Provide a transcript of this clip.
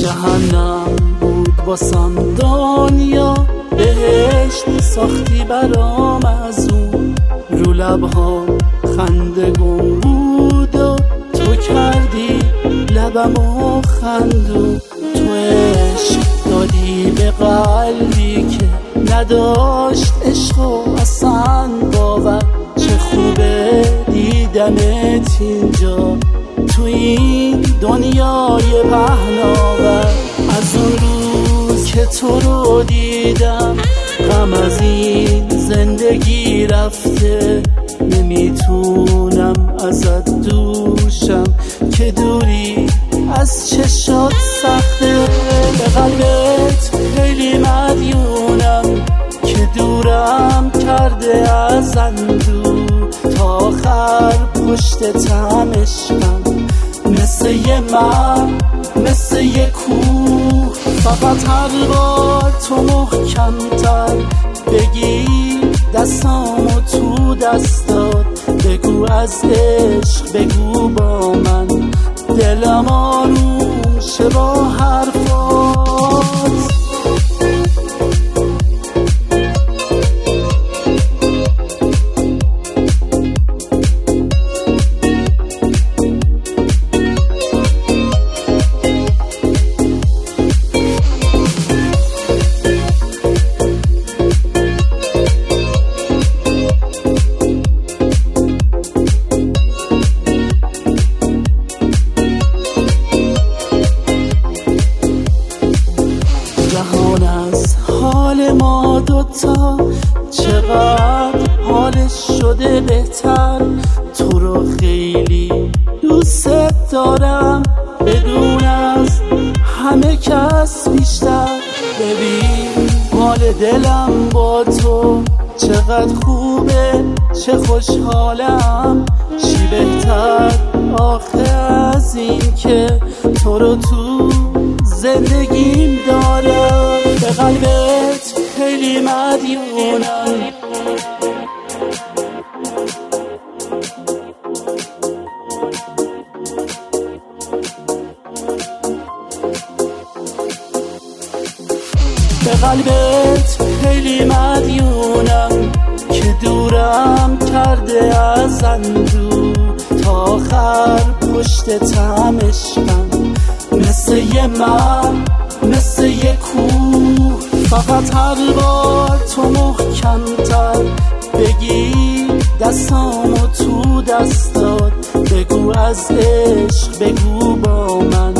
جهنم بود واسم دنیا، بهشت ساختی برام از اون. رو لبها خنده گم بود و تو کردی لبمو خندون. تو عشق دادی به قلبی که نداشت عشق و اصلا باور. چه خوبه دیدمت اینجا تو این دنیای پهناور. از اون روز که تو رو دیدم غم از این زندگی رفته. نمیتونم ازت دوشم که دوری از چشات سخته. به قلبت خیلی مدیونم که دورم کرده از اندوه. تا آخر پشتتم عشقم، مثل یه من، مثل یه کوه. فقط هر بار تو محکم‌تر بگی دستامو تو دستات. بگو از عشق بگو با من، دلم آروم شه با حرفات. جهان از حال ما دوتا چقدر حالش شده بهتر. تو رو خیلی دوست دارم بدون از همه کس بیشتر. ببین حال دلم با تو چقدر خوبه، چه خوشحالم. چی بهتر آخه از این که تو رو تو زندگیم دارم. به قلبت خیلی مدیونم به قلبت خیلی مدیونم که دورم کرده از اندوه. تا آخر پشتتم عشقم، مثل یه من، مثل یه کوه. فقط هر بار تو محکم‌تر بگی دستامو تو دستات. بگو از عشق بگو با من،